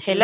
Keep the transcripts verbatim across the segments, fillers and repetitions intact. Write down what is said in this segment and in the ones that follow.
ሄሎ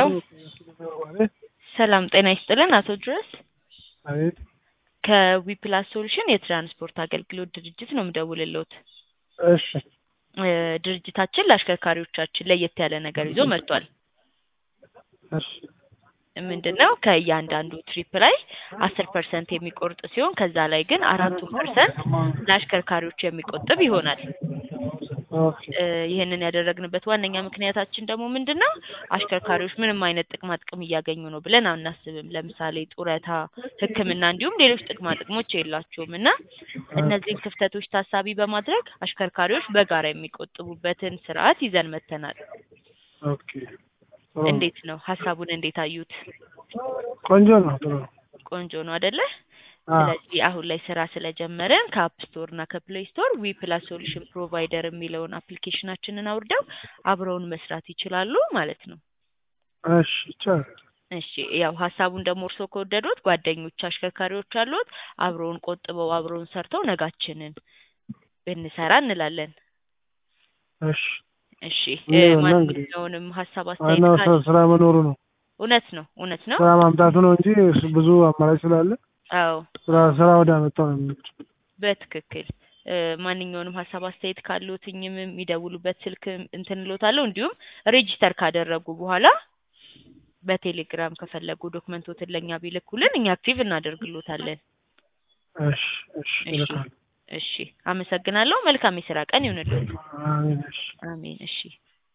ሰላም ጤና ይስጥልን አቶ ድረስ አቤት ከዊፕላስ ሶሉሽን የትራንስፖርት አገልግሎት ድርጅት ነው የምደውልልዎት። እሺ ድርጅታችን ለአሽከርካሪዎቻችን ለየት ያለ ነገር ይዞ መጥቷል። እሺ ምንድነው ከእያንዳንዱ ትሪፕ ላይ አስር ፐርሰንት የሚቆርጥ ሲሆን ከዛ ላይ ግን አራት ፐርሰንት ለአሽከርካሪዎች የሚቆጥብ ይሆናል። ኦኬ ይሄንን ያደረግንበት ዋነኛ ምክንያታችን ደግሞ ምንድነው አሽከርካሪዎች ምንም አይነት ጥቅማ ጥቅም እያገኙ ነው ብለን አናስብም። ለምሳሌ ጡረታ፣ ሕክምና እንዲሁም ሌሎች ጥቅማ ጥቅሞች የላቸውም እና እነዚህን ክፍተቶች ታሳቢ በማድረግ አሽከርካሪዎች በጋራ የሚቆጥቡበትን ስርዓት ይዘን መተናል። ኦኬ እንዴት ነው ሐሳቡን እንዴት አዩት? ቆንጆ ነው ጥሩ ቆንጆ ነው አይደለ? ስለዚህ አሁን ላይ ስራ ስለጀመረን ከአፕ ስቶር እና ከፕሌይ ስቶር ዊፕላስ ሶሉሽን ፕሮቫይደር የሚለውን አፕሊኬሽናችንን አውርደው አብረውን መስራት ይችላሉ ማለት ነው። እሺ ቻው እሺ ያው ሐሳቡን ደግሞ እርሶ ከወደዱት ጓደኞች አሽከርካሪዎች አሉት አብረውን ቆጥበው አብረውን ሰርተው ነጋችንን ብንሰራ እንላለን። እሺ እሺ ማንኛውንም ሐሳብ አስተያየት ዋናው ካለ ስራ መኖሩ ነው። እውነት ነው እውነት ነው። ስራ ማምጣቱ ነው እንጂ ብዙ አማራጭ ስላለ አዎ ስራ ስራ ወደ አመጣው ነው የሚሉት። በትክክል ማንኛውንም ሐሳብ አስተያየት ካሉትኝም የሚደውሉበት ስልክ እንትን እልዎታለሁ። እንዲሁም ሬጂስተር ካደረጉ በኋላ በቴሌግራም ከፈለጉ ዶክመንቶችን ለኛ ቢልኩልን እኛ አክቲቭ እናደርግልዎታለን። እሺ እሺ ይልካል። እሺ አመሰግናለሁ። መልካም የስራ ቀን ይሁንልዎት። አሜን እሺ አሜን እሺ